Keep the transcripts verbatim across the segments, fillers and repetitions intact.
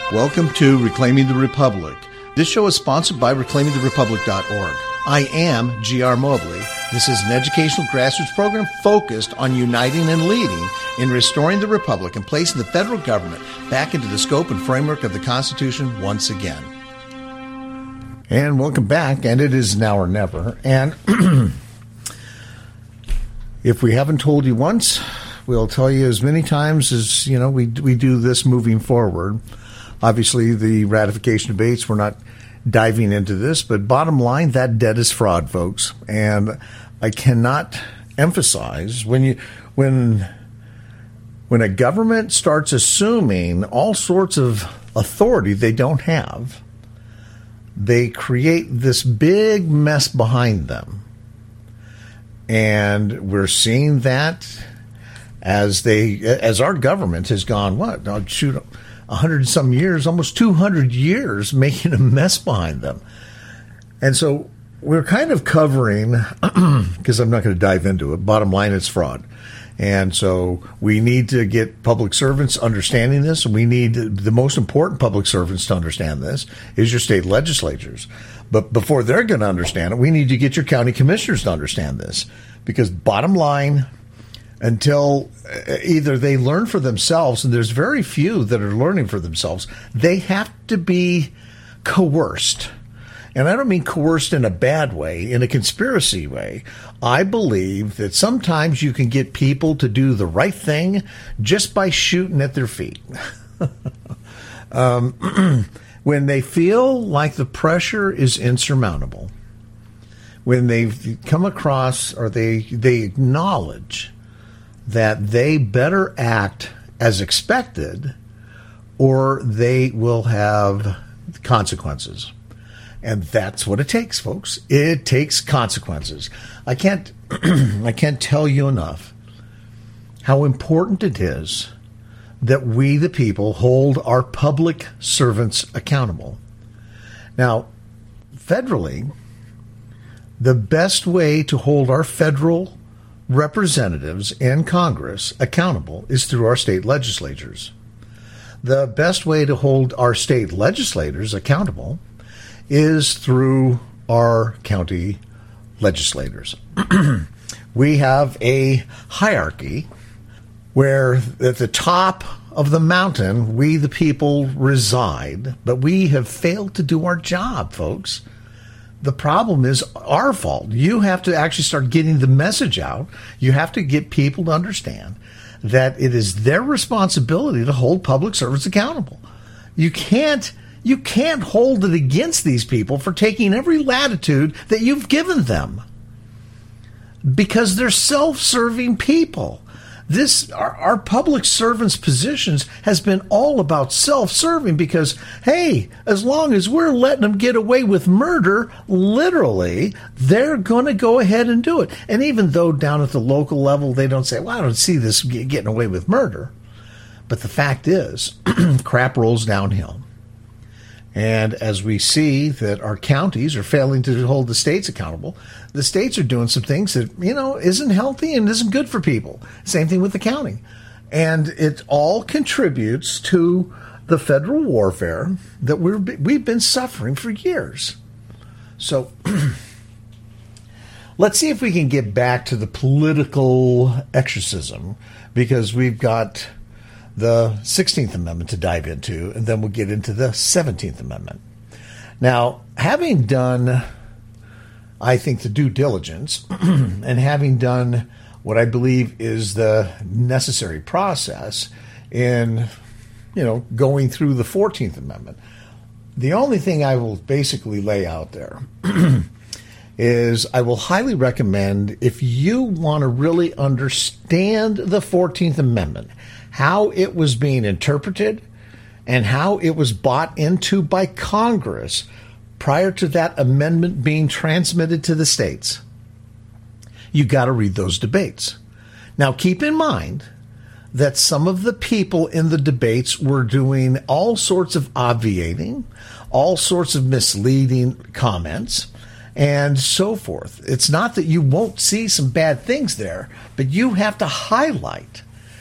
Welcome to Reclaiming the Republic. This show is sponsored by reclaiming the republic dot org. I am G R Mobley. This is an educational grassroots program focused on uniting and leading in restoring the republic and placing the federal government back into the scope and framework of the Constitution once again. And welcome back, and it is now or never. And if we haven't told you once, we'll tell you as many times as, you know, we we do this moving forward. Obviously, the ratification debates, we're not diving into this, but bottom line, that debt is fraud, folks. And I cannot emphasize when you when when a government starts assuming all sorts of authority they don't have, they create this big mess behind them. And we're seeing that as they as our government has gone, what? Oh, shoot, a hundred and some years, almost two hundred years, making a mess behind them. And so we're kind of covering, because I'm not going to dive into it, bottom line, it's fraud. And so we need to get public servants understanding this. And we need the most important public servants to understand this is your state legislatures. But before they're going to understand it, we need to get your county commissioners to understand this. Because bottom line, until either they learn for themselves, and there's very few that are learning for themselves, they have to be coerced. And I don't mean coerced in a bad way, in a conspiracy way. I believe that sometimes you can get people to do the right thing just by shooting at their feet. um, when they feel like the pressure is insurmountable, when they've come across or they they acknowledge that they better act as expected or they will have consequences. And that's what it takes, folks. It takes consequences. I can't I can't tell you enough how important it is that we, the people, hold our public servants accountable. Now, federally, the best way to hold our federal representatives in Congress accountable is through our state legislatures. The best way to hold our state legislators accountable is through our county legislators. We have a hierarchy where at the top of the mountain, we the people reside, but we have failed to do our job, folks. The problem is our fault. You have to actually start getting the message out. You have to get people to understand that it is their responsibility to hold public servants accountable. You can't You can't hold it against these people for taking every latitude that you've given them because they're self-serving people. This our, our public servants' positions has been all about self-serving because, hey, as long as we're letting them get away with murder, literally, they're going to go ahead and do it. And even though down at the local level they don't say, well, I don't see this getting away with murder. But the fact is, crap rolls downhill. And as we see that our counties are failing to hold the states accountable, the states are doing some things that, you know, isn't healthy and isn't good for people. Same thing with the county. And it all contributes to the federal warfare that we're, we've been suffering for years. So let's see if we can get back to the political exorcism, because we've got the sixteenth Amendment to dive into, and then we'll get into the seventeenth Amendment. Now, having done, I think, the due diligence and having done what I believe is the necessary process in, you know, going through the fourteenth Amendment, the only thing I will basically lay out there is I will highly recommend, if you want to really understand the fourteenth Amendment, how it was being interpreted and how it was bought into by Congress prior to that amendment being transmitted to the states, you got to read those debates. Now, keep in mind that some of the people in the debates were doing all sorts of obviating, all sorts of misleading comments, and so forth. It's not that you won't see some bad things there, but you have to highlight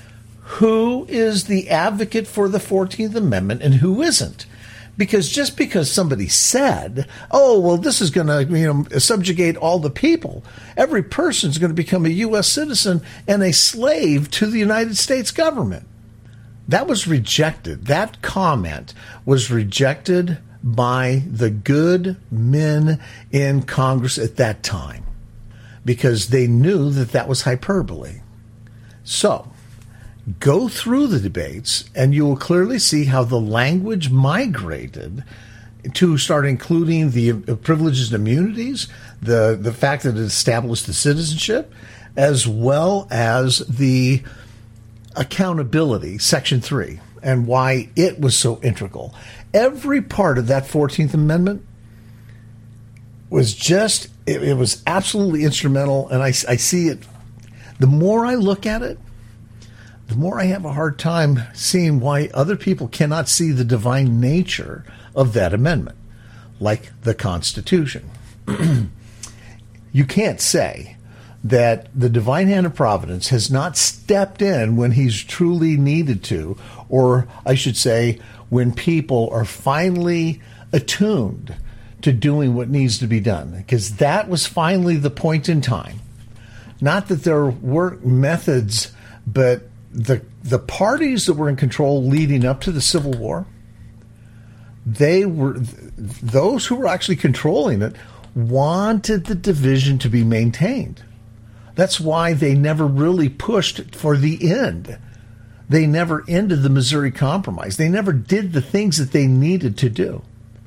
who is the advocate for the fourteenth Amendment and who isn't. Because just because somebody said, oh, well, this is going to, you know, subjugate all the people, every person is going to become a U S citizen and a slave to the United States government. That was rejected. That comment was rejected by the good men in Congress at that time because they knew that that was hyperbole. So, go through the debates, and you will clearly see how the language migrated to start including the privileges and immunities, the, the fact that it established the citizenship, as well as the accountability, Section three, and why it was so integral. Every part of that fourteenth Amendment was just, it, it was absolutely instrumental, and I, I see it, the more I look at it, the more I have a hard time seeing why other people cannot see the divine nature of that amendment, like the Constitution. You can't say that the divine hand of providence has not stepped in when he's truly needed to, or I should say, when people are finally attuned to doing what needs to be done, because that was finally the point in time. Not that there weren't methods, but the the parties that were in control leading up to the Civil War, they were those who were actually controlling it wanted the division to be maintained. That's why they never really pushed for the end. They never ended the Missouri Compromise. They never did the things that they needed to do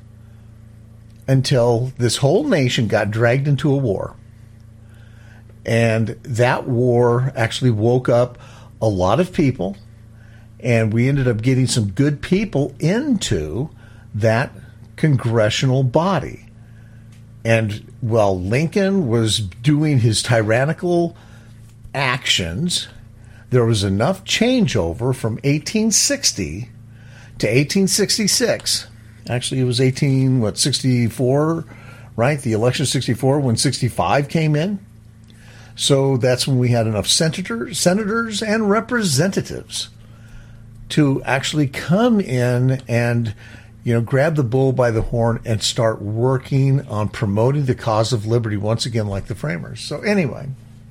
until this whole nation got dragged into a war. And that war actually woke up a lot of people, and we ended up getting some good people into that congressional body. And while Lincoln was doing his tyrannical actions, there was enough changeover from eighteen sixty to eighteen sixty-six. Actually, it was eighteen, what, sixty-four, right? The election of sixty-four when sixty-five came in. So that's when we had enough senators, senators and representatives to actually come in and, you know, grab the bull by the horn and start working on promoting the cause of liberty once again, like the framers. So anyway,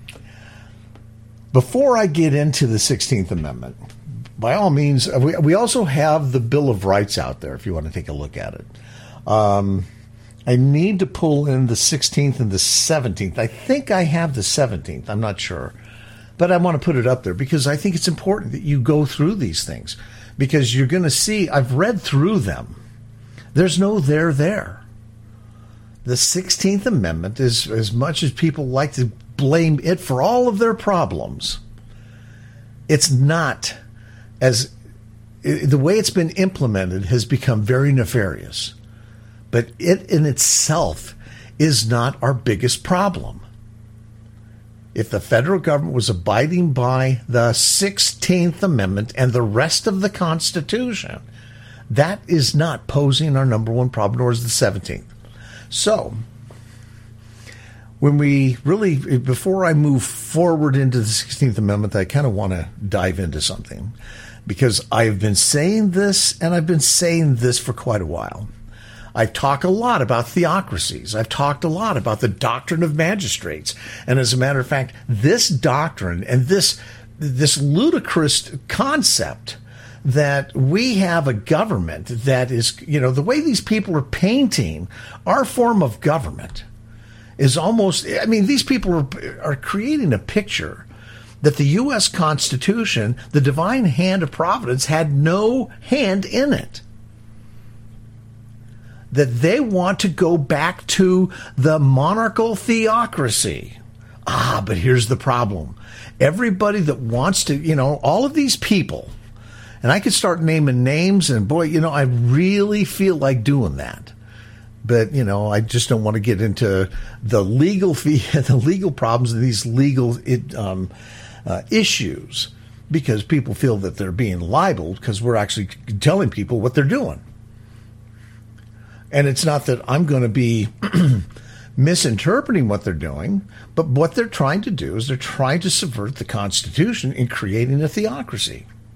before I get into the sixteenth Amendment, by all means, we, we also have the Bill of Rights out there if you want to take a look at it. Um, I need to pull in the sixteenth and the seventeenth. I think I have the seventeenth. I'm not sure. But I want to put it up there because I think it's important that you go through these things because you're going to see, I've read through them. There's no there there. The sixteenth Amendment is, as much as people like to blame it for all of their problems, it's not as, the way it's been implemented has become very nefarious. But it in itself is not our biggest problem. If the federal government was abiding by the sixteenth Amendment and the rest of the Constitution, that is not posing our number one problem, nor is the seventeenth. So, when we really, before I move forward into the sixteenth Amendment, I kind of want to dive into something. Because I've been saying this, and I've been saying this for quite a while. I've talked a lot about theocracies. I've talked a lot about the doctrine of magistrates. And as a matter of fact, this doctrine and this this ludicrous concept that we have a government that is, you know, the way these people are painting our form of government is almost, I mean, these people are, are creating a picture that the U S Constitution, the divine hand of providence, had no hand in it. That they want to go back to the monarchical theocracy. Ah, but here's the problem. Everybody that wants to, you know, all of these people, and I could start naming names, and boy, you know, I really feel like doing that. But, you know, I just don't want to get into the legal fee, the legal problems and these legal it, um, uh, issues because people feel that they're being libeled because we're actually telling people what they're doing. And it's not that I'm going to be misinterpreting what they're doing, but what they're trying to do is they're trying to subvert the Constitution in creating a theocracy.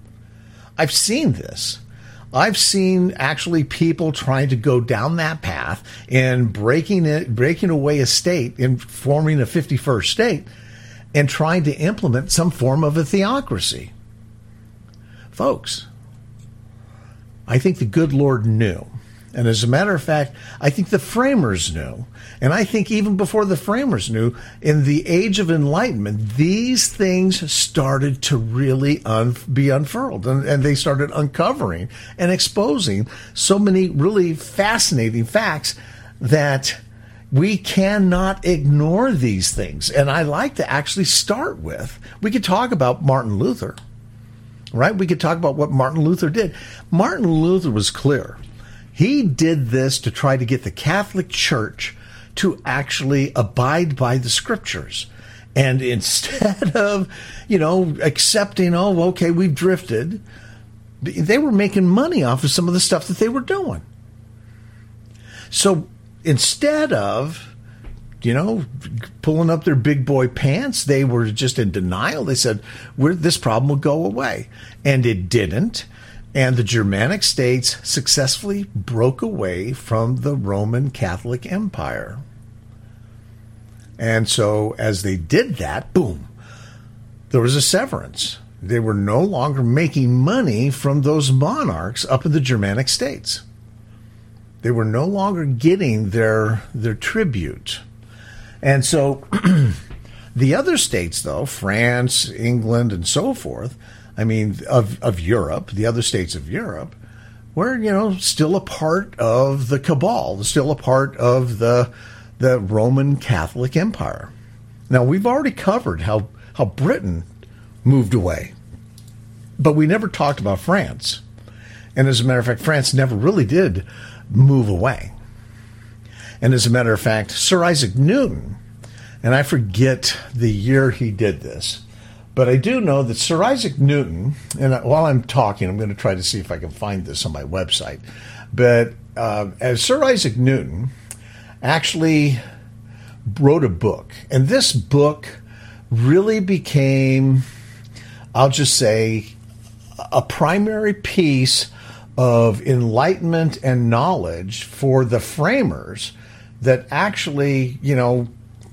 I've seen this. I've seen actually people trying to go down that path and breaking it, breaking away a state and forming a fifty-first state and trying to implement some form of a theocracy. Folks, I think the good Lord knew. And as a matter of fact, I think the framers knew. And I think even before the framers knew, in the age of enlightenment, these things started to really un- be unfurled. And, and they started uncovering and exposing so many really fascinating facts that we cannot ignore these things. And I like to actually start with, we could talk about Martin Luther, right? We could talk about what Martin Luther did. Martin Luther was clear. He did this to try to get the Catholic Church to actually abide by the scriptures. And instead of, you know, accepting, oh, okay, we've drifted, they were making money off of some of the stuff that they were doing. So instead of, you know, pulling up their big boy pants, they were just in denial. They said, We're, this problem will go away. And it didn't. And the Germanic states successfully broke away from the Roman Catholic Empire. And so as they did that, boom, there was a severance. They were no longer making money from those monarchs up in the Germanic states. They were no longer getting their, their tribute. And so the other states, though, France, England, and so forth, I mean, of, of Europe, the other states of Europe, were, you know, still a part of the cabal, still a part of the the Roman Catholic Empire. Now, we've already covered how, how Britain moved away, but we never talked about France. And as a matter of fact, France never really did move away. And as a matter of fact, Sir Isaac Newton, and I forget the year he did this, but I do know that Sir Isaac Newton, and while I'm talking, I'm going to try to see if I can find this on my website, but uh, as Sir Isaac Newton actually wrote a book, and this book really became, I'll just say, a primary piece of enlightenment and knowledge for the framers that actually, you know,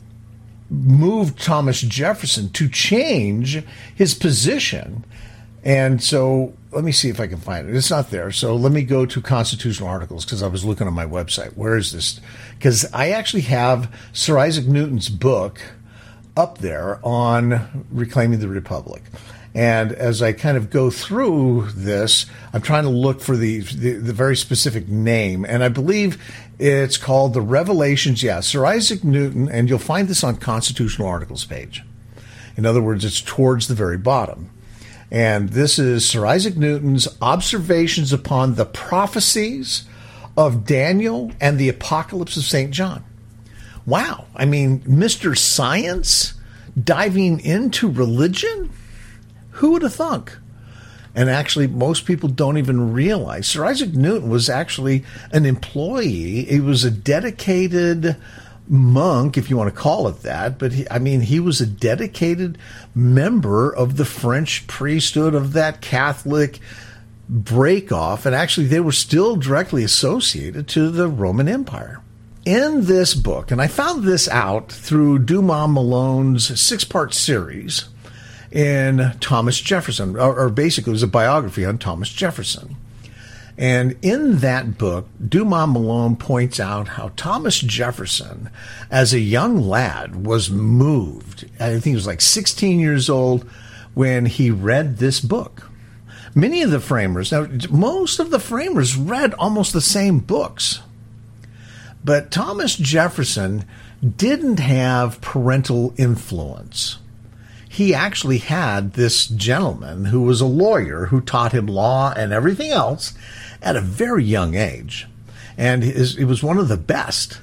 moved Thomas Jefferson to change his position. And so let me see if I can find it. It's not there. So let me go to constitutional articles, because I was looking on my website. Where is this? Because I actually have Sir Isaac Newton's book up there on Reclaiming the Republic. And as I kind of go through this, I'm trying to look for the, the, the very specific name. And I believe it's called The Revelations. Yeah, Sir Isaac Newton. And you'll find this on Constitutional Articles page. In other words, it's towards the very bottom. And this is Sir Isaac Newton's Observations upon the Prophecies of Daniel and the Apocalypse of Saint John. Wow. I mean, Mister Science diving into religion? Who would have thunk? And actually, most people don't even realize Sir Isaac Newton was actually an employee. He was a dedicated monk, if you want to call it that. But he, I mean, he was a dedicated member of the French priesthood of that Catholic break-off. And actually, they were still directly associated to the Roman Empire. In this book, and I found this out through Dumas Malone's six-part series in Thomas Jefferson, or, or basically it was a biography on Thomas Jefferson. And in that book, Dumas Malone points out how Thomas Jefferson, as a young lad, was moved. I think he was like sixteen years old when he read this book. Many of the framers, now most of the framers read almost the same books. But Thomas Jefferson didn't have parental influence. He actually had this gentleman who was a lawyer who taught him law and everything else at a very young age. And his, it was one of the best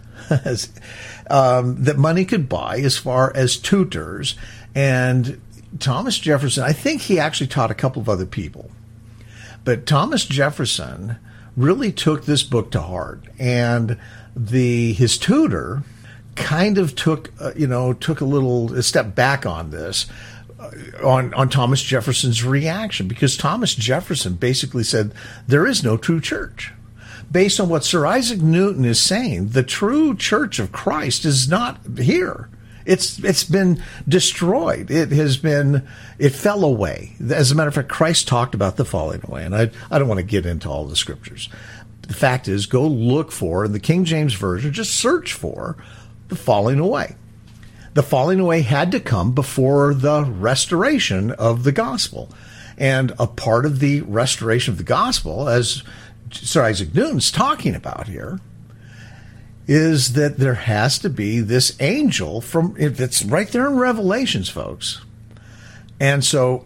um, that money could buy as far as tutors. And Thomas Jefferson, I think he actually taught a couple of other people. But Thomas Jefferson really took this book to heart. And the his tutor kind of took, uh, you know, took a little a step back on this, uh, on, on Thomas Jefferson's reaction, because Thomas Jefferson basically said there is no true church. Based on what Sir Isaac Newton is saying, the true church of Christ is not here. It's it's been destroyed. It has been, it fell away. As a matter of fact, Christ talked about the falling away, and I, I don't want to get into all the scriptures. The fact is, go look for, in the King James Version, just search for the falling away. The falling away had to come before the restoration of the gospel. And a part of the restoration of the gospel, as Sir Isaac Newton's talking about here, is that there has to be this angel from, it's right there in Revelations, folks. And so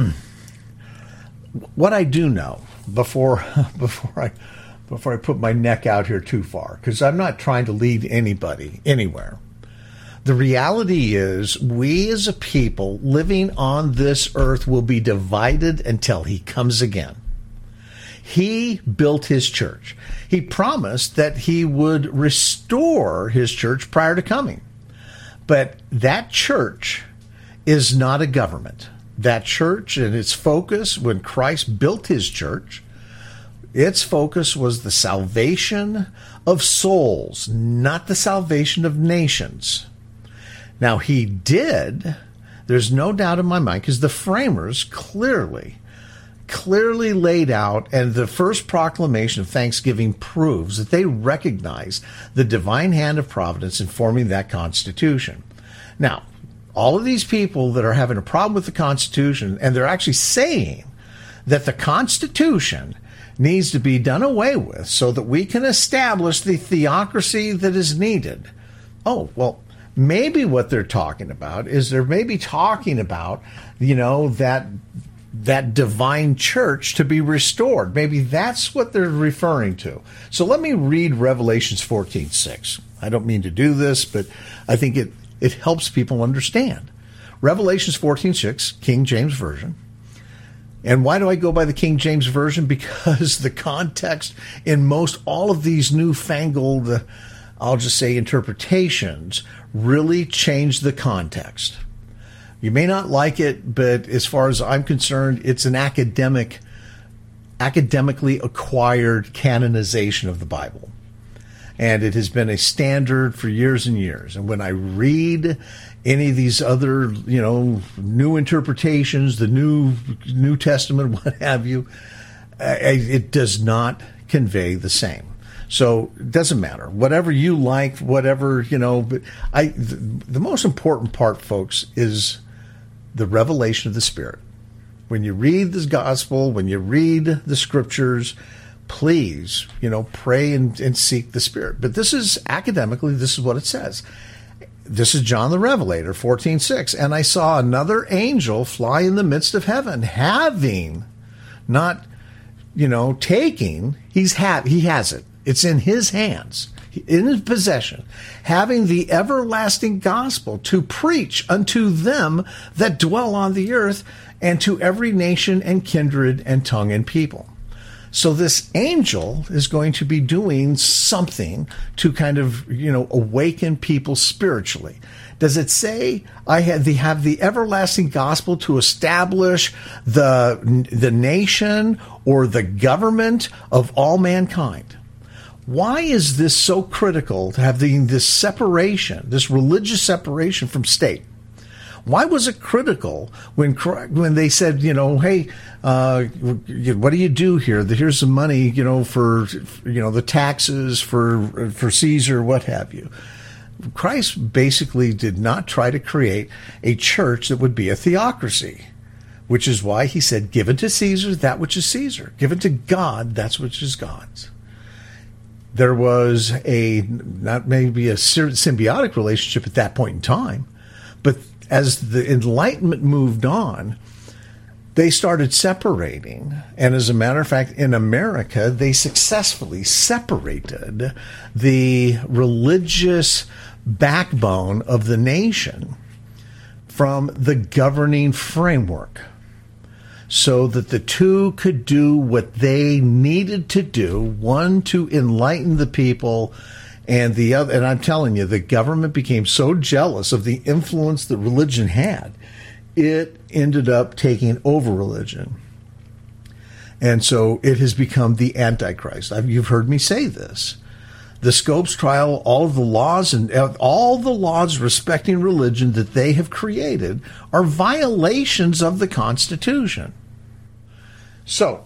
what I do know before before I before I put my neck out here too far, because I'm not trying to lead anybody anywhere. The reality is, we as a people living on this earth will be divided until he comes again. He built his church. He promised that he would restore his church prior to coming. But that church is not a government. That church and its focus, when Christ built his church, its focus was the salvation of souls, not the salvation of nations. Now, he did, there's no doubt in my mind, because the framers clearly clearly laid out, and the first proclamation of Thanksgiving proves that they recognize the divine hand of providence in forming that Constitution. Now, all of these people that are having a problem with the Constitution, and they're actually saying that the Constitution needs to be done away with so that we can establish the theocracy that is needed. Oh, well, maybe what they're talking about is they're maybe talking about, you know, that that divine church to be restored. Maybe that's what they're referring to. So let me read Revelations fourteen six. I don't mean to do this, but I think it, it helps people understand. Revelations fourteen six, King James Version. And why do I go by the King James Version? Because the context in most all of these newfangled, uh, I'll just say, interpretations really change the context. You may not like it, but as far as I'm concerned, it's an academic, academically acquired canonization of the Bible. And it has been a standard for years and years. And when I read any of these other, you know, new interpretations, the New New Testament, what have you, it does not convey the same. So it doesn't matter. Whatever you like, whatever, you know, but I, the, the most important part, folks, is the revelation of the Spirit. When you read the gospel, when you read the scriptures, please, you know, pray and, and seek the Spirit. But this is academically, this is what it says. This is John the Revelator, fourteen six. And I saw another angel fly in the midst of heaven, having, not, you know, taking, he's ha- he has it. It's in his hands, in his possession, having the everlasting gospel to preach unto them that dwell on the earth, and to every nation and kindred and tongue and people. So this angel is going to be doing something to kind of, you know, awaken people spiritually. Does it say I have the, have the everlasting gospel to establish the, the nation or the government of all mankind? Why is this so critical to have the, this separation, this religious separation from state? Why was it critical when when they said, you know, hey, uh, what do you do here? Here's some money, you know, for, you know, the taxes for for Caesar, what have you. Christ basically did not try to create a church that would be a theocracy, which is why he said, given to Caesar that which is Caesar, given to God that which is God's. There was a, not maybe a symbiotic relationship at that point in time, but as the Enlightenment moved on, they started separating. And as a matter of fact, in America, they successfully separated the religious backbone of the nation from the governing framework, so that the two could do what they needed to do, one to enlighten the people, and the other, and I'm telling you, the government became so jealous of the influence that religion had. it ended up taking over religion. And so it has become the Antichrist. I've, you've heard me say this. The Scopes trial, all of the laws and all the laws respecting religion that they have created are violations of the Constitution. So,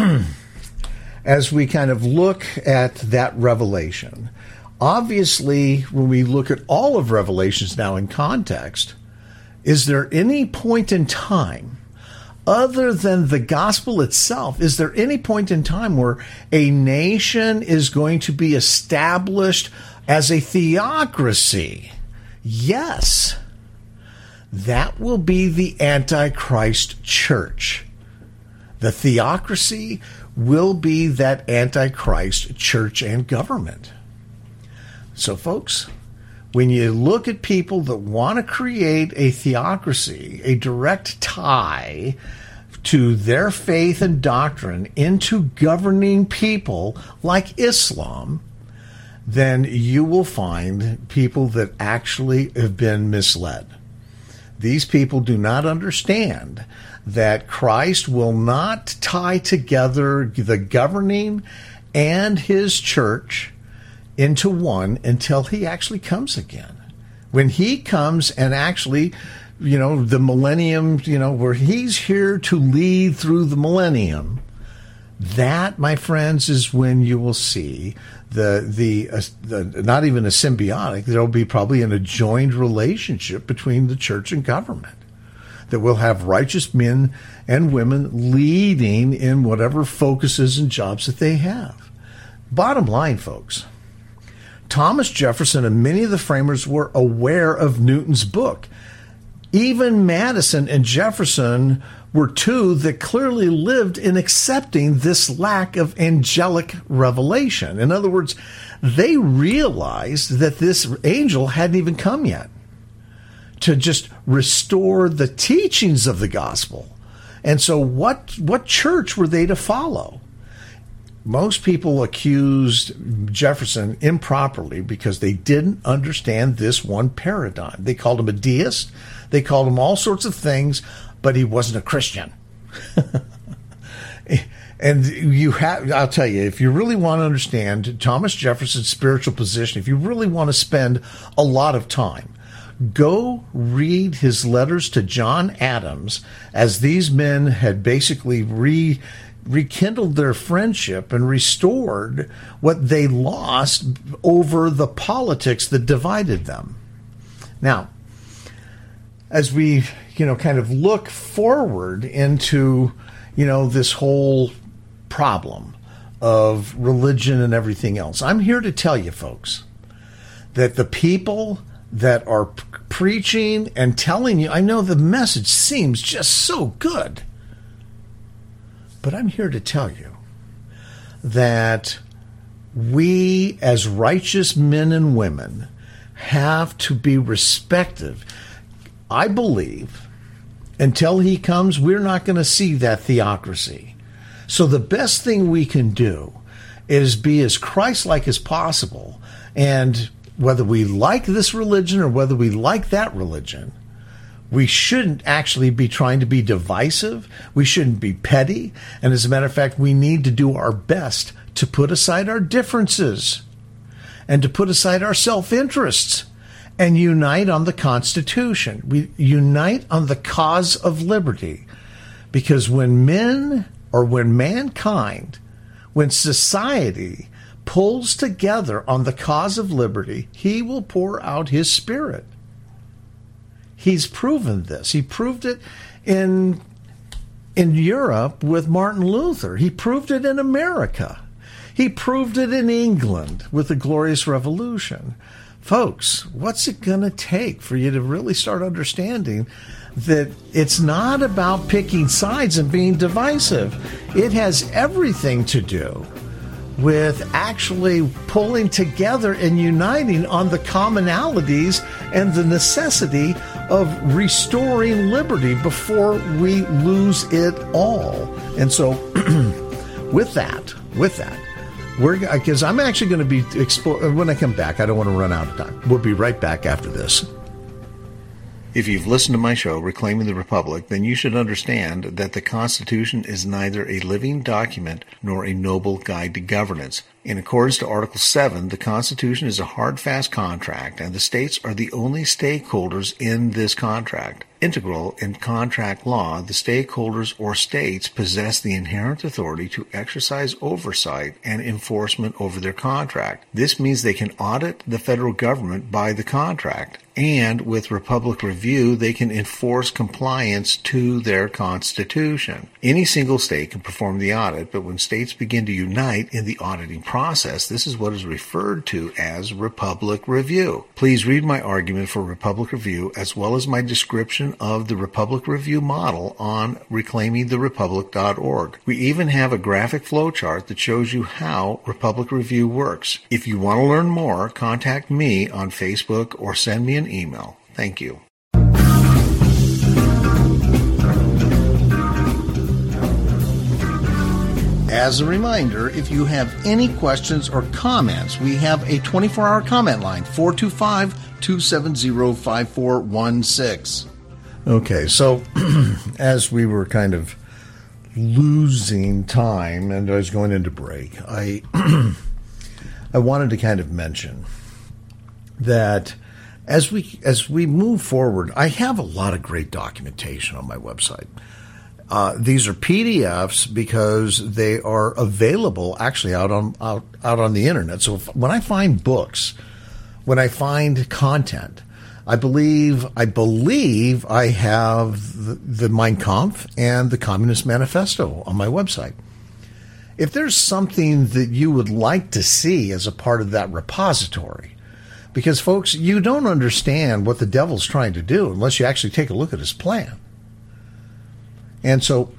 as we kind of look at that revelation, obviously, when we look at all of Revelations now in context, is there any point in time, other than the gospel itself, is there any point in time where a nation is going to be established as a theocracy? Yes. That will be the Antichrist church. The theocracy will be that Antichrist church and government. So, folks, when you look at people that want to create a theocracy, a direct tie to their faith and doctrine into governing people like Islam, then you will find people that actually have been misled. These people do not understand that Christ will not tie together the governing and his church into one until he actually comes again. When he comes and actually, you know, the millennium, you know, where he's here to lead through the millennium, that, my friends, is when you will see the, the, uh, the not even a symbiotic, there will be probably an adjoined relationship between the church and government. That we'll have righteous men and women leading in whatever focuses and jobs that they have. Bottom line, folks, Thomas Jefferson and many of the framers were aware of Newton's book. Even Madison and Jefferson were two that clearly lived in accepting this lack of angelic revelation. In other words, they realized that this angel hadn't even come yet to just restore the teachings of the gospel. And so what, what church were they to follow? Most people accused Jefferson improperly because they didn't understand this one paradigm. They called him a deist. They called him all sorts of things, but he wasn't a Christian. And you have, I'll tell you, if you really want to understand Thomas Jefferson's spiritual position, if you really want to spend a lot of time, go read his letters to John Adams, as these men had basically re rekindled their friendship and restored what they lost over the politics that divided them. Now, as we, you know, kind of look forward into, you know, this whole problem of religion and everything else, I'm here to tell you, folks, that the people that are p- preaching and telling you, I know the message seems just so good, but I'm here to tell you that we as righteous men and women have to be respective. I believe until he comes, we're not going to see that theocracy. So the best thing we can do is be as Christ-like as possible. And whether we like this religion or whether we like that religion, we shouldn't actually be trying to be divisive. We shouldn't be petty. And as a matter of fact, we need to do our best to put aside our differences and to put aside our self-interests and unite on the Constitution. We unite on the cause of liberty. Because when men, or when mankind, when society pulls together on the cause of liberty, he will pour out his Spirit. He's proven this. He proved it in, in Europe with Martin Luther. He proved it in America. He proved it in England with the Glorious Revolution. Folks, what's it going to take for you to really start understanding that it's not about picking sides and being divisive? It has everything to do with actually pulling together and uniting on the commonalities and the necessity of restoring liberty before we lose it all. And so with that, with that, we're because I'm actually going to be expo- when I come back, I don't want to run out of time. We'll be right back after this. If you've listened to my show, Reclaiming the Republic, then you should understand that the Constitution is neither a living document nor a noble guide to governance. In accordance to Article seven, the Constitution is a hard, fast contract, and the states are the only stakeholders in this contract. Integral in contract law, the stakeholders or states possess the inherent authority to exercise oversight and enforcement over their contract. This means they can audit the federal government by the contract, and with Republic Review, they can enforce compliance to their Constitution. Any single state can perform the audit, but when states begin to unite in the auditing process, this is what is referred to as Republic Review. Please read my argument for Republic Review as well as my description of the Republic Review model on reclaiming the republic dot org. We even have a graphic flowchart that shows you how Republic Review works. If you want to learn more, contact me on Facebook or send me an email. Thank you. As a reminder, if you have any questions or comments, we have a twenty-four hour comment line, four two five, two seven zero, five four one six. Okay, so as we were kind of losing time and I was going into break, I I wanted to kind of mention that as we as we move forward, I have a lot of great documentation on my website. Uh, these are P D Fs because they are available actually out on out, out on the internet. So if, when I find books, when I find content, I believe I believe I have the, the Mein Kampf and the Communist Manifesto on my website. If there's something that you would like to see as a part of that repository, because folks, you don't understand what the devil's trying to do unless you actually take a look at his plan. And so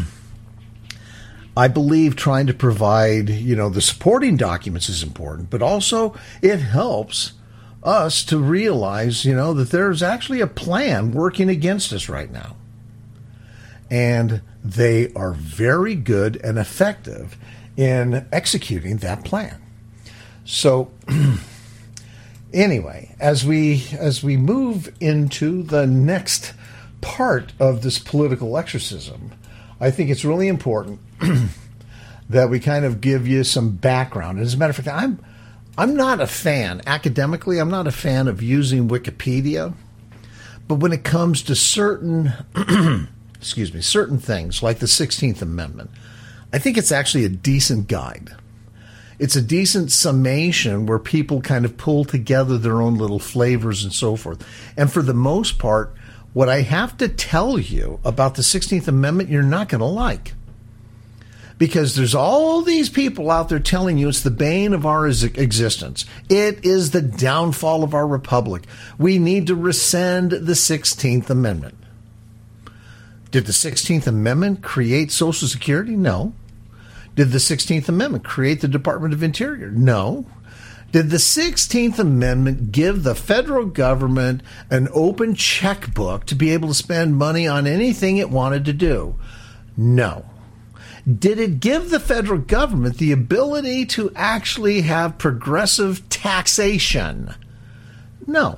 I believe trying to provide, you know, the supporting documents is important, but also it helps us to realize, you know, that there's actually a plan working against us right now. And they are very good and effective in executing that plan. So anyway, as we as we move into the next part of this political exorcism, I think it's really important that we kind of give you some background. As a matter of fact, I'm I'm not a fan, academically, I'm not a fan of using Wikipedia, but when it comes to certain, excuse me, certain things like the sixteenth Amendment, I think it's actually a decent guide. It's a decent summation where people kind of pull together their own little flavors and so forth. And for the most part, what I have to tell you about the sixteenth Amendment, you're not going to like. Because there's all these people out there telling you it's the bane of our existence. It is the downfall of our republic. We need to rescind the sixteenth Amendment. Did the sixteenth Amendment create Social Security? No. Did the sixteenth Amendment create the Department of Interior? No. Did the sixteenth Amendment give the federal government an open checkbook to be able to spend money on anything it wanted to do? No. Did it give the federal government the ability to actually have progressive taxation? No.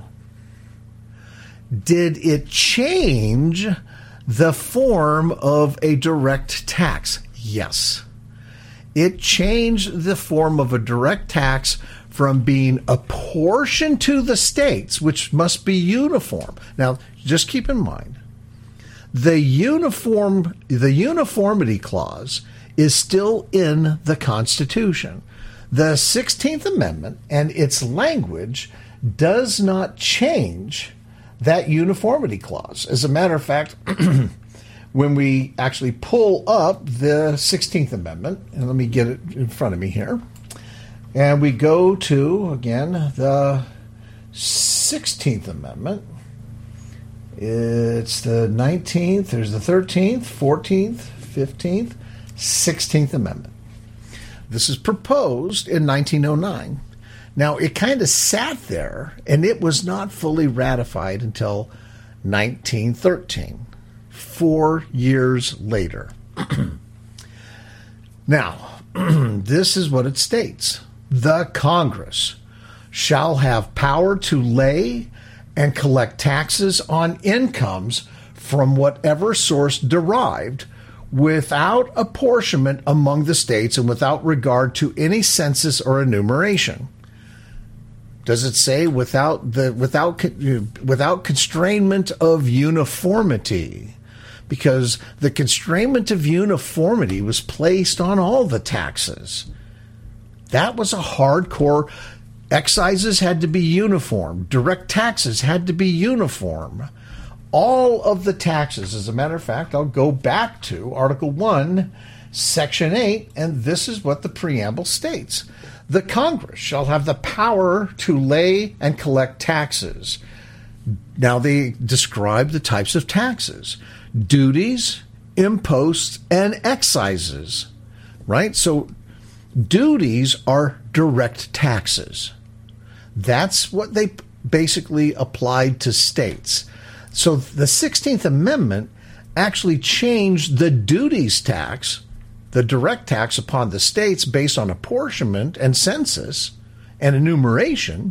Did it change the form of a direct tax? Yes. It changed the form of a direct tax from being apportioned to the states, which must be uniform. Now, just keep in mind, the uniform, the uniformity clause is still in the Constitution. The sixteenth Amendment and its language does not change that uniformity clause. As a matter of fact, when we actually pull up the sixteenth Amendment, and let me get it in front of me here, and we go to, again, the sixteenth Amendment. It's the nineteenth, there's the thirteenth, fourteenth, fifteenth, sixteenth Amendment. This is proposed in nineteen oh nine. Now, it kind of sat there, and it was not fully ratified until nineteen thirteen, four years later. Now, this is what it states. The Congress shall have power to lay and collect taxes on incomes from whatever source derived, without apportionment among the states and without regard to any census or enumeration. Does it say without the without without constrainment of uniformity? Because the constrainment of uniformity was placed on all the taxes. That was a hardcore. Excises had to be uniform. Direct taxes had to be uniform. All of the taxes, as a matter of fact, I'll go back to Article one, Section eight, and this is what the preamble states. The Congress shall have the power to lay and collect taxes. Now they describe the types of taxes: duties, imposts, and excises, right? So duties are direct taxes. That's what they basically applied to states. So the sixteenth Amendment actually changed the duties tax, the direct tax upon the states based on apportionment and census and enumeration,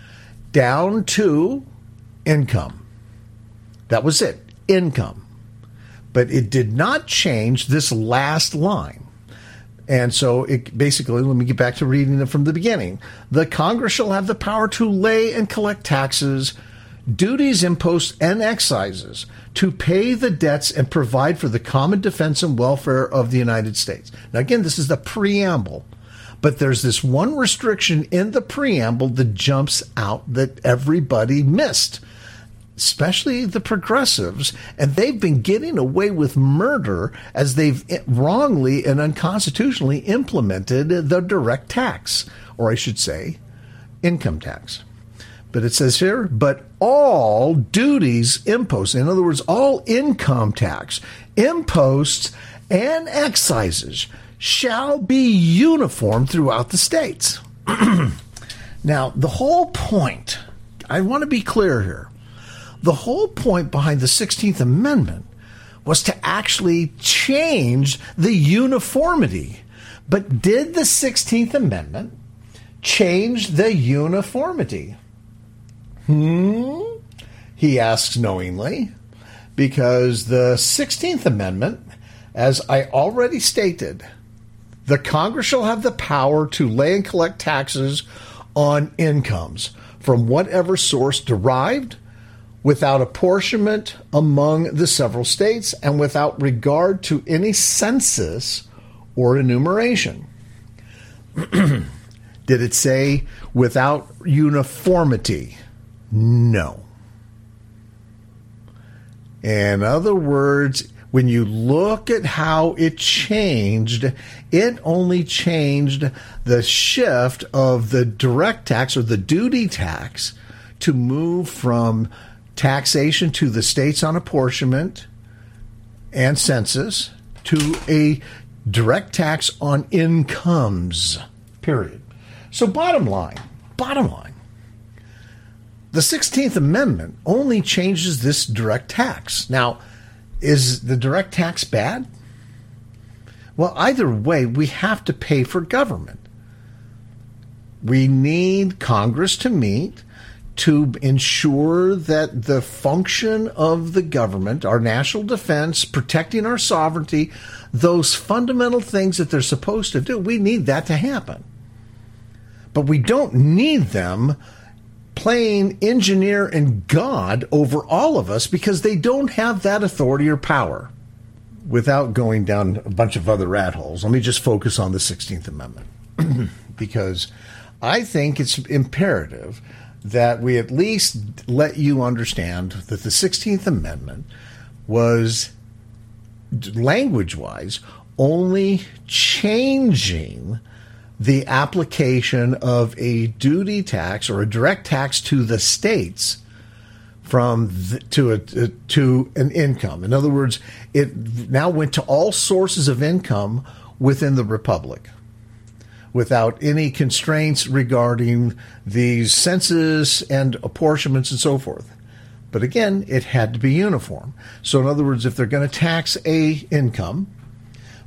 down to income. That was it, income. But it did not change this last line. And so it basically, let me get back to reading them from the beginning. The Congress shall have the power to lay and collect taxes, duties, imposts, and excises, to pay the debts and provide for the common defense and welfare of the United States. Now, again, this is the preamble, but there's this one restriction in the preamble that jumps out that everybody missed, especially the progressives, and they've been getting away with murder as they've wrongly and unconstitutionally implemented the direct tax, or I should say, income tax. But it says here, but all duties, imposts, in other words, all income tax, imposts, and excises shall be uniform throughout the states. Now, the whole point, I want to be clear here, the whole point behind the sixteenth Amendment was to actually change the uniformity. But did the sixteenth Amendment change the uniformity? Hmm? He asks knowingly, because the sixteenth Amendment, as I already stated, the Congress shall have the power to lay and collect taxes on incomes from whatever source derived, without apportionment among the several states, and without regard to any census or enumeration. Did it say without uniformity? No. In other words, when you look at how it changed, it only changed the shift of the direct tax or the duty tax to move from taxation to the states on apportionment and census to a direct tax on incomes, period. So bottom line, bottom line, the sixteenth Amendment only changes this direct tax. Now, is the direct tax bad? Well, either way, we have to pay for government. We need Congress to meet to ensure that the function of the government, our national defense, protecting our sovereignty, those fundamental things that they're supposed to do, we need that to happen. But we don't need them playing engineer and God over all of us, because they don't have that authority or power. Without going down a bunch of other rat holes, let me just focus on the sixteenth Amendment, because I think it's imperative that we at least let you understand that the sixteenth Amendment was, language-wise, only changing the application of a duty tax or a direct tax to the states from the, to a to an income. In other words, it now went to all sources of income within the republic, without any constraints regarding the census and apportionments and so forth. But again, it had to be uniform. So in other words, if they're going to tax a income,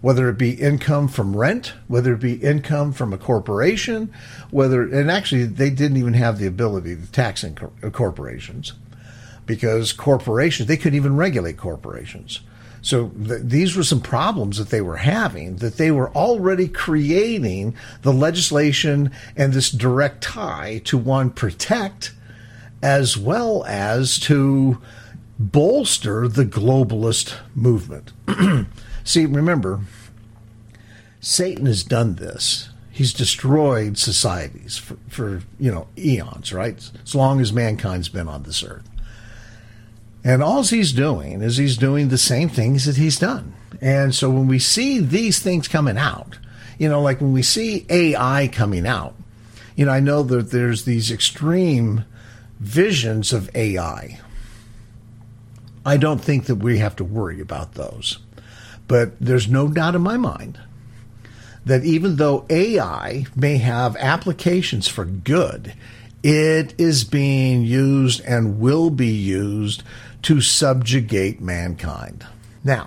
whether it be income from rent, whether it be income from a corporation, whether, and actually they didn't even have the ability to tax in corporations, because corporations, they couldn't even regulate corporations. So th- these were some problems that they were having, that they were already creating the legislation and this direct tie to, one, protect, as well as to bolster the globalist movement. See, remember, Satan has done this. He's destroyed societies for, for, you know, eons, right? As long as mankind's been on this earth. And all he's doing is he's doing the same things that he's done. And so when we see these things coming out, you know, like when we see A I coming out, you know, I know that there's these extreme visions of A I. I don't think that we have to worry about those. But there's no doubt in my mind that even though A I may have applications for good, it is being used and will be used to subjugate mankind. Now,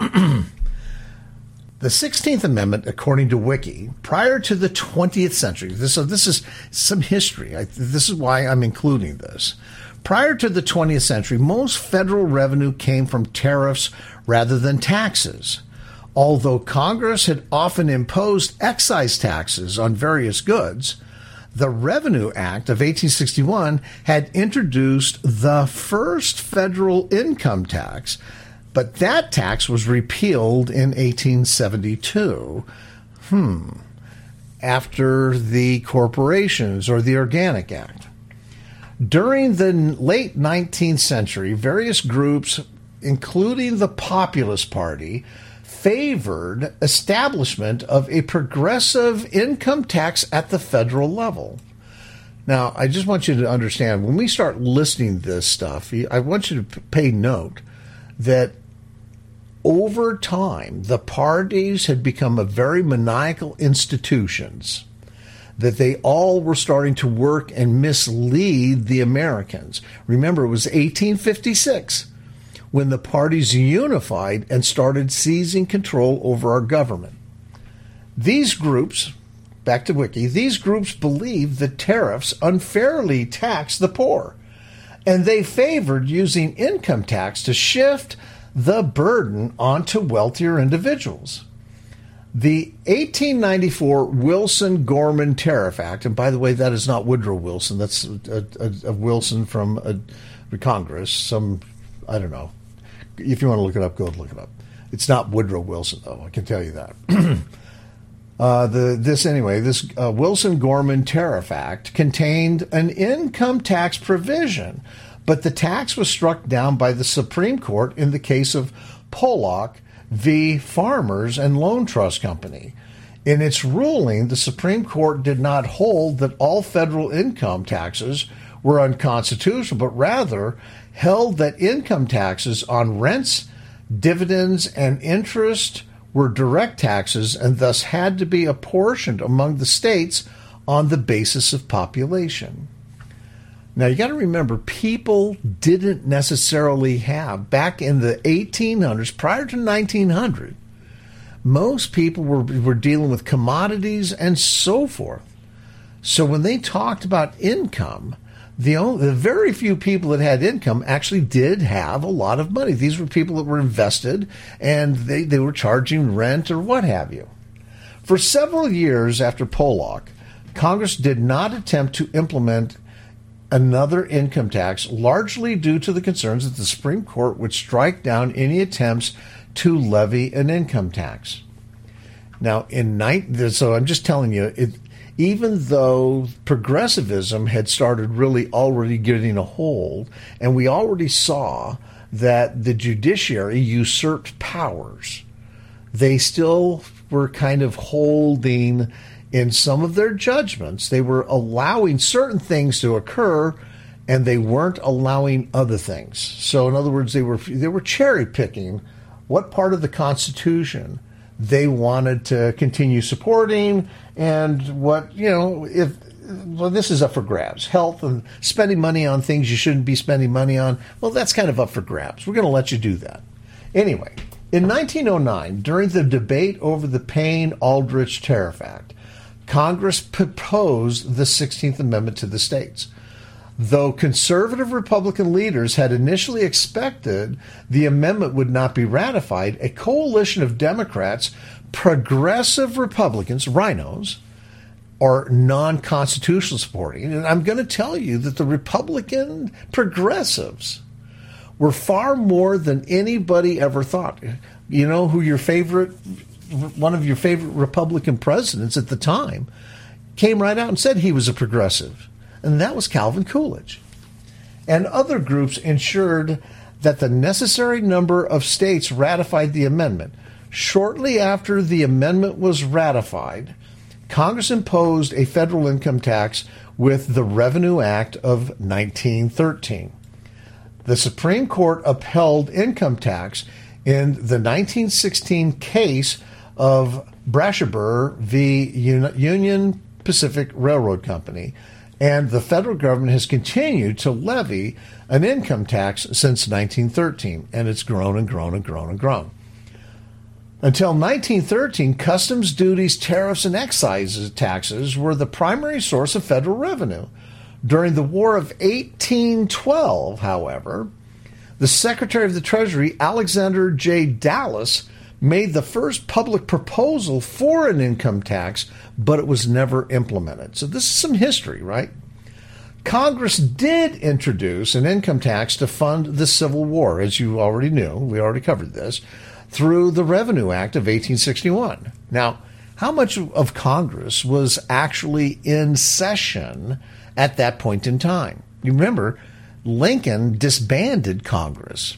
the sixteenth Amendment, according to Wiki, prior to the twentieth century, this, so this is some history. I, this is why I'm including this. Prior to the twentieth century, most federal revenue came from tariffs rather than taxes. Although Congress had often imposed excise taxes on various goods, the Revenue Act of eighteen sixty-one had introduced the first federal income tax, but that tax was repealed in eighteen seventy-two. Hmm. After the Corporations or the Organic Act. During the late nineteenth century, various groups, including the Populist Party, favored establishment of a progressive income tax at the federal level. Now, I just want you to understand, when we start listing this stuff, I want you to pay note that over time, the parties had become a very maniacal institutions, that they all were starting to work and mislead the Americans. Remember, it was eighteen fifty-six when the parties unified and started seizing control over our government. These groups, back to Wiki, these groups believed that tariffs unfairly taxed the poor, and they favored using income tax to shift the burden onto wealthier individuals. The eighteen ninety-four Wilson-Gorman Tariff Act, and by the way, that is not Woodrow Wilson, that's a, a, a Wilson from a, a Congress, some, I don't know. If you want to look it up, go and look it up. It's not Woodrow Wilson, though, I can tell you that. uh, the this anyway, this uh, Wilson-Gorman Tariff Act contained an income tax provision, but the tax was struck down by the Supreme Court in the case of Pollock v. Farmers and Loan Trust Company. In its ruling, the Supreme Court did not hold that all federal income taxes were unconstitutional, but rather held that income taxes on rents, dividends, and interest were direct taxes and thus had to be apportioned among the states on the basis of population. Now, you got to remember, people didn't necessarily have, back in the eighteen hundreds, prior to nineteen hundred, most people were, were dealing with commodities and so forth. So when they talked about income, the, only, the very few people that had income actually did have a lot of money. These were people that were invested, and they, they were charging rent or what have you. For several years after Pollock, Congress did not attempt to implement another income tax, largely due to the concerns that the Supreme Court would strike down any attempts to levy an income tax. Now, in night, so I'm just telling you, it, even though progressivism had started really already getting a hold, and we already saw that the judiciary usurped powers, they still were kind of holding in some of their judgments. They were allowing certain things to occur, and they weren't allowing other things. So, in other words, they were they were cherry picking what part of the Constitution they wanted to continue supporting, and what, you know, if, well, this is up for grabs. Health and spending money on things you shouldn't be spending money on, well, that's kind of up for grabs. We're going to let you do that. Anyway, In nineteen oh nine, during the debate over the Payne-Aldrich Tariff Act, Congress proposed the sixteenth Amendment to the states. Though conservative Republican leaders had initially expected the amendment would not be ratified, a coalition of Democrats, progressive Republicans, rhinos, or non-constitutional supporting, and I'm going to tell you that the Republican progressives were far more than anybody ever thought. You know who your favorite, one of your favorite Republican presidents at the time, came right out and said he was a progressive. And that was Calvin Coolidge. And other groups ensured that the necessary number of states ratified the amendment. Shortly after the amendment was ratified, Congress imposed a federal income tax with the Revenue Act of nineteen thirteen. The Supreme Court upheld income tax in the nineteen sixteen case of Brashear v. Union Pacific Railroad Company, and the federal government has continued to levy an income tax since nineteen thirteen, and it's grown and grown and grown and grown. Until nineteen thirteen, customs duties, tariffs, and excise taxes were the primary source of federal revenue. During the War of eighteen twelve, however, the Secretary of the Treasury, Alexander J. Dallas, made the first public proposal for an income tax, but it was never implemented. So this is some history, right? Congress did introduce an income tax to fund the Civil War, as you already knew. We already covered this, through the Revenue Act of eighteen sixty-one. Now, how much of Congress was actually in session at that point in time? You remember, Lincoln disbanded Congress.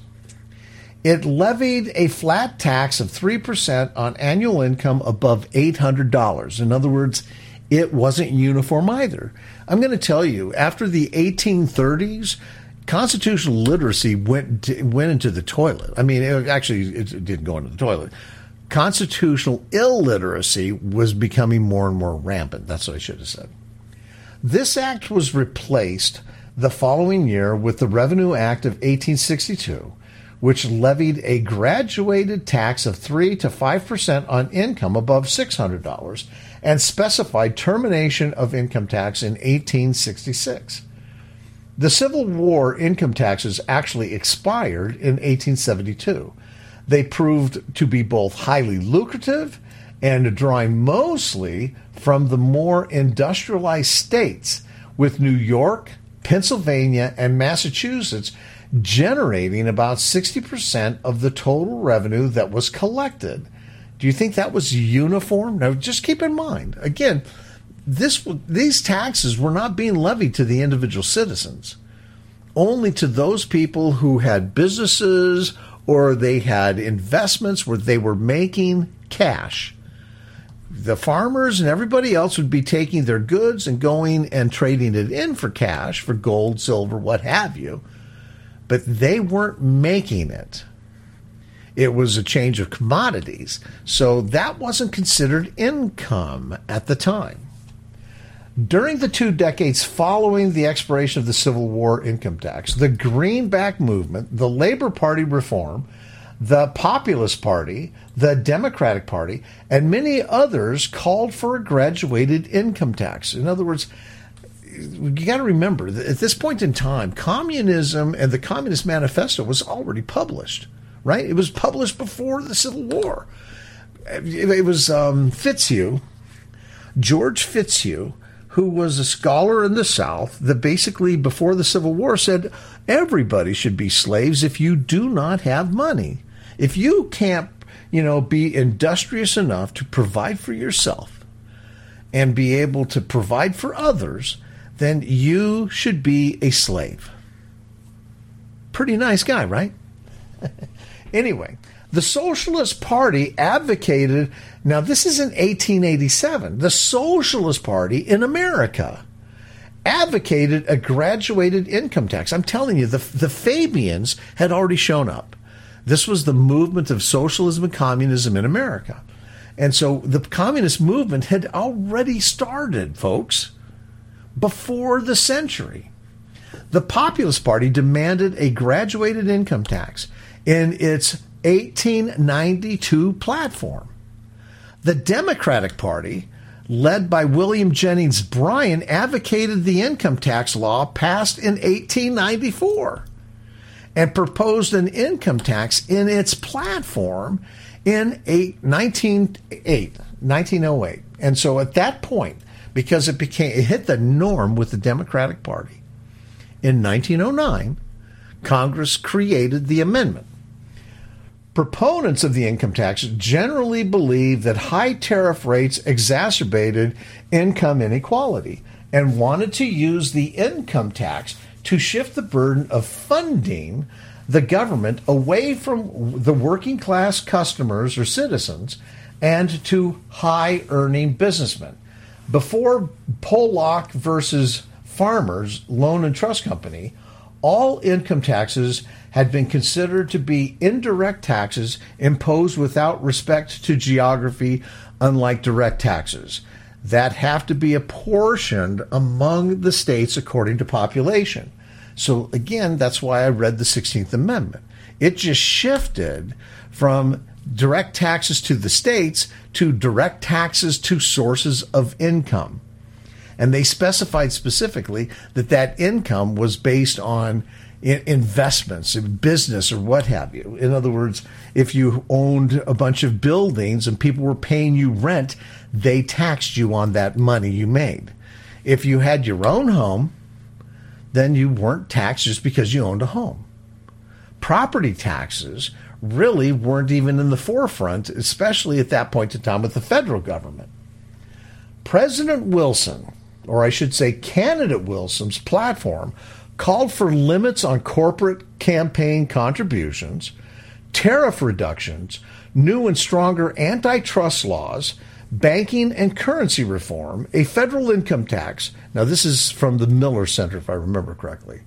It levied a flat tax of three percent on annual income above eight hundred dollars. In other words, it wasn't uniform either. I'm going to tell you, after the eighteen thirties, constitutional literacy went went into the toilet. I mean, it actually, it didn't go into the toilet. Constitutional illiteracy was becoming more and more rampant. That's what I should have said. This act was replaced the following year with the Revenue Act of eighteen sixty-two, which levied a graduated tax of three to five percent on income above six hundred dollars and specified termination of income tax in eighteen sixty-six. The Civil War income taxes actually expired in eighteen seventy-two. They proved to be both highly lucrative and drawing mostly from the more industrialized states, with New York, Pennsylvania, and Massachusetts generating about sixty percent of the total revenue that was collected. Do you think that was uniform? Now, just keep in mind, again, this these taxes were not being levied to the individual citizens, only to those people who had businesses or they had investments where they were making cash. The farmers and everybody else would be taking their goods and going and trading it in for cash, for gold, silver, what have you. But they weren't making it. It was a change of commodities. So that wasn't considered income at the time. During the two decades following the expiration of the Civil War income tax, the Greenback movement, the Labor Party reform, the Populist Party, the Democratic Party, and many others called for a graduated income tax. In other words, you got to remember that at this point in time, communism and the Communist Manifesto was already published, right? It was published before the Civil War. It was um, Fitzhugh, George Fitzhugh, who was a scholar in the South, that basically before the Civil War said everybody should be slaves if you do not have money. If you can't, you know, be industrious enough to provide for yourself and be able to provide for others, then you should be a slave. Pretty nice guy, right? Anyway, the Socialist Party advocated, now this is in eighteen eighty-seven, the Socialist Party in America advocated a graduated income tax. I'm telling you, the, the Fabians had already shown up. This was the movement of socialism and communism in America. And so the communist movement had already started, folks, before the century. The Populist Party demanded a graduated income tax in its eighteen ninety-two platform. The Democratic Party, led by William Jennings Bryan, advocated the income tax law passed in eighteen ninety-four and proposed an income tax in its platform in nineteen oh eight. And so at that point, because it became it hit the norm with the Democratic Party, in nineteen oh nine, Congress created the amendment. Proponents of the income tax generally believe that high tariff rates exacerbated income inequality and wanted to use the income tax to shift the burden of funding the government away from the working class customers or citizens and to high earning businessmen. Before Pollock versus Farmers Loan and Trust Company, all income taxes had been considered to be indirect taxes imposed without respect to geography, unlike direct taxes that have to be apportioned among the states according to population. So again, that's why I read the sixteenth Amendment. It just shifted from direct taxes to the states to direct taxes to sources of income. And they specified specifically that that income was based on investments in business or what have you. In other words, if you owned a bunch of buildings and people were paying you rent, they taxed you on that money you made. If you had your own home, then you weren't taxed just because you owned a home. Property taxes really weren't even in the forefront, especially at that point in time with the federal government. President Wilson, or I should say candidate Wilson's platform, called for limits on corporate campaign contributions, tariff reductions, new and stronger antitrust laws, banking and currency reform, a federal income tax. Now, this is from the Miller Center, if I remember correctly.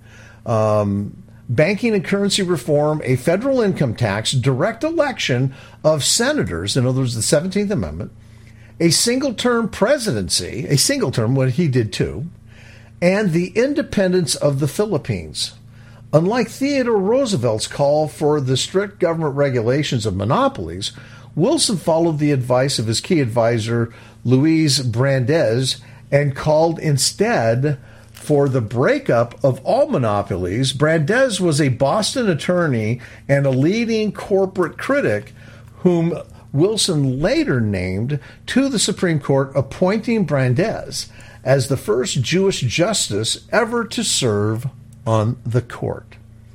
Um, banking and currency reform, a federal income tax, direct election of senators, in other words, the seventeenth Amendment, a single-term presidency, a single term, what he did too, and the independence of the Philippines. Unlike Theodore Roosevelt's call for the strict government regulations of monopolies, Wilson followed the advice of his key advisor, Luis Brandeis, and called instead for the breakup of all monopolies. Brandeis was a Boston attorney and a leading corporate critic whom Wilson later named to the Supreme Court, appointing Brandeis as the first Jewish justice ever to serve on the court.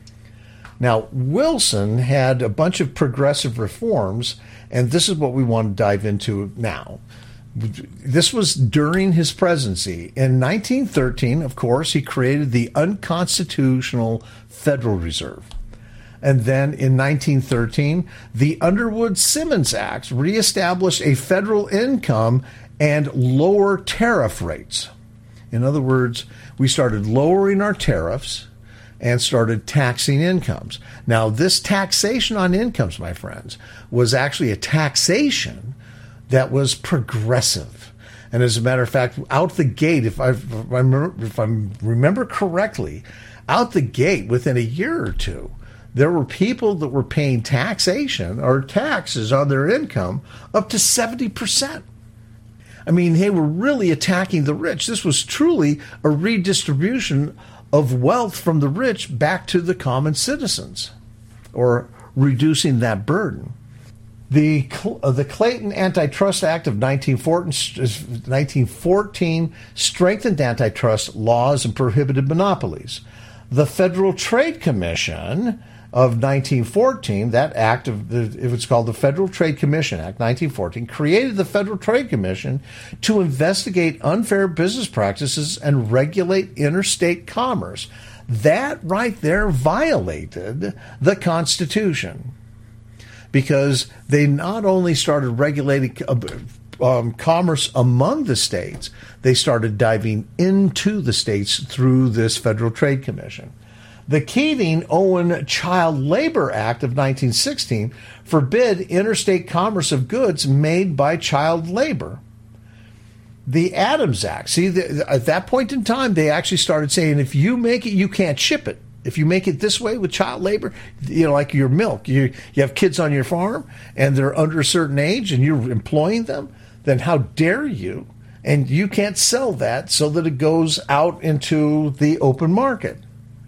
Now, Wilson had a bunch of progressive reforms, and this is what we want to dive into now. This was during his presidency. In nineteen thirteen, of course, he created the unconstitutional Federal Reserve. And then in nineteen thirteen, the Underwood-Simmons Act reestablished a federal income and lower tariff rates. In other words, we started lowering our tariffs and started taxing incomes. Now, this taxation on incomes, my friends, was actually a taxation that was progressive. And as a matter of fact, out the gate, if I, if I, remember, if I remember correctly, out the gate within a year or two, there were people that were paying taxation or taxes on their income up to seventy percent. I mean, they were really attacking the rich. This was truly a redistribution of wealth from the rich back to the common citizens, or reducing that burden. The, uh, the Clayton Antitrust Act of nineteen fourteen strengthened antitrust laws and prohibited monopolies. The Federal Trade Commission of nineteen fourteen, that act of the, it was called the Federal Trade Commission Act nineteen fourteen, created the Federal Trade Commission to investigate unfair business practices and regulate interstate commerce. That right there violated the Constitution, because they not only started regulating um, commerce among the states, they started diving into the states through this Federal Trade Commission. The Keating-Owen Child Labor Act of nineteen sixteen forbid interstate commerce of goods made by child labor. The Adams Act, see, the, at that point in time, they actually started saying if you make it, you can't ship it. If you make it this way with child labor, you know, like your milk, you you have kids on your farm and they're under a certain age and you're employing them, then how dare you? And you can't sell that so that it goes out into the open market.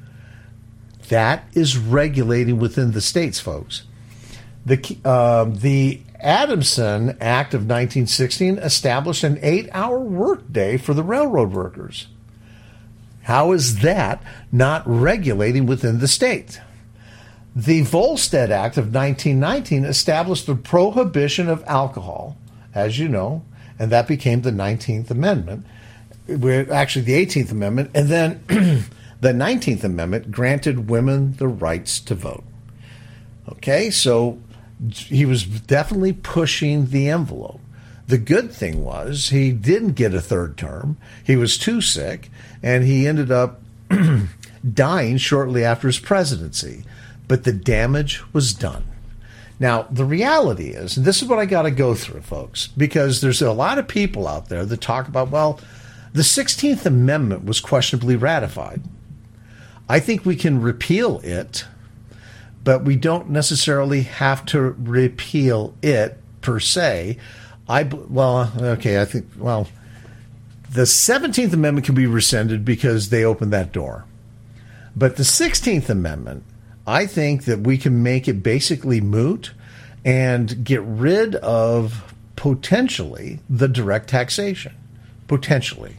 That is regulating within the states, folks. The uh, the Adamson Act of nineteen sixteen established an eight-hour workday for the railroad workers. How is that not regulating within the state? The Volstead Act of nineteen nineteen established the prohibition of alcohol, as you know, and that became the nineteenth Amendment, actually the eighteenth Amendment, and then the nineteenth Amendment granted women the rights to vote. Okay, so he was definitely pushing the envelope. The good thing was he didn't get a third term. He was too sick, and he ended up dying shortly after his presidency. But the damage was done. Now, the reality is, and this is what I got to go through, folks, because there's a lot of people out there that talk about, well, the sixteenth Amendment was questionably ratified. I think we can repeal it, but we don't necessarily have to repeal it per se. I well, okay, I think, well, the seventeenth Amendment can be rescinded because they opened that door. But the sixteenth Amendment, I think that we can make it basically moot and get rid of potentially the direct taxation. Potentially.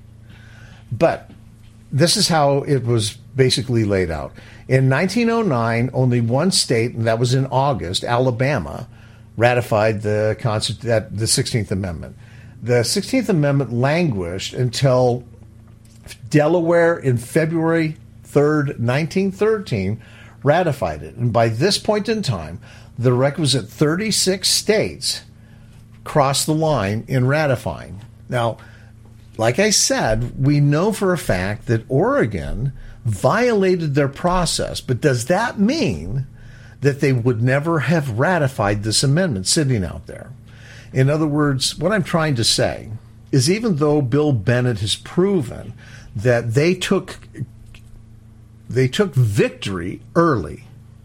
But this is how it was basically laid out. In nineteen oh nine, only one state, and that was in August, Alabama, ratified the Constitu- that, the sixteenth Amendment. The sixteenth Amendment languished until Delaware in February third, nineteen thirteen, ratified it. And by this point in time, the requisite thirty-six states crossed the line in ratifying. Now, like I said, we know for a fact that Oregon violated their process, but does that mean that they would never have ratified this amendment sitting out there? In other words, what I'm trying to say is even though Bill Bennett has proven that they took they took victory early,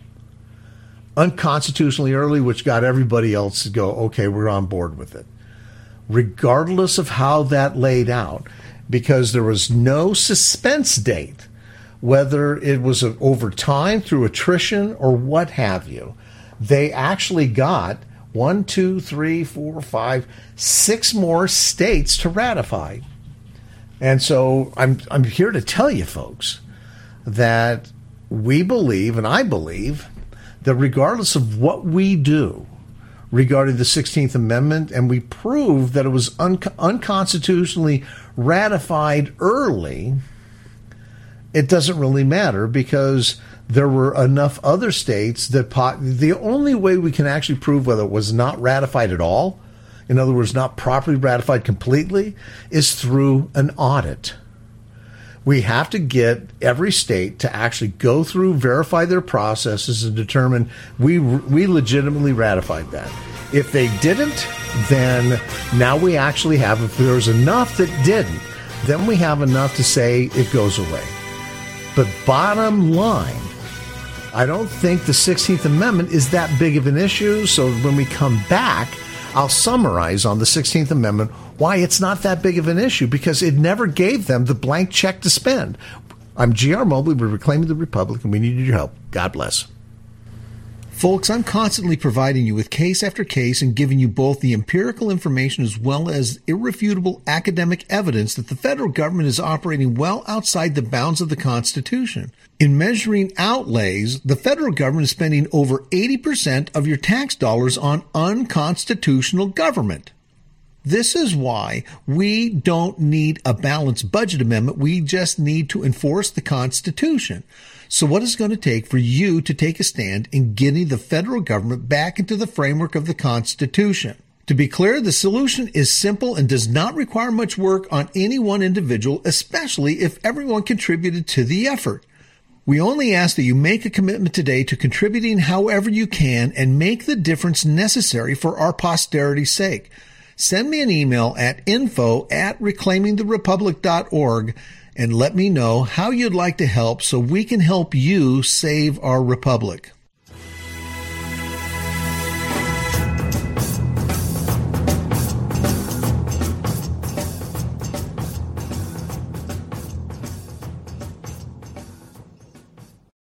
unconstitutionally early, which got everybody else to go, okay, we're on board with it. Regardless of how that laid out, because there was no suspense date, whether it was over time through attrition or what have you, they actually got one, two, three, four, five, six more states to ratify. And so I'm I'm here to tell you, folks, that we believe, and I believe, that regardless of what we do regarding the sixteenth Amendment, and we prove that it was un- unconstitutionally ratified early, it doesn't really matter because there were enough other states that pot- the only way we can actually prove whether it was not ratified at all, in other words, not properly ratified completely, is through an audit. We have to get every state to actually go through, verify their processes, and determine we we legitimately ratified that. If they didn't, then now we actually have, if there's enough that didn't, then we have enough to say it goes away. But bottom line, I don't think the sixteenth Amendment is that big of an issue. So when we come back, I'll summarize on the sixteenth Amendment why it's not that big of an issue, because it never gave them the blank check to spend. I'm G R Mobley. We're Reclaiming the Republic, and we need your help. God bless. Folks, I'm constantly providing you with case after case and giving you both the empirical information as well as irrefutable academic evidence that the federal government is operating well outside the bounds of the Constitution. In measuring outlays, the federal government is spending over eighty percent of your tax dollars on unconstitutional government. This is why we don't need a balanced budget amendment. We just need to enforce the Constitution. So what is it going to take for you to take a stand in getting the federal government back into the framework of the Constitution? To be clear, the solution is simple and does not require much work on any one individual, especially if everyone contributed to the effort. We only ask that you make a commitment today to contributing however you can and make the difference necessary for our posterity's sake. Send me an email at info at reclaiming the republic dot org and let me know how you'd like to help so we can help you save our republic.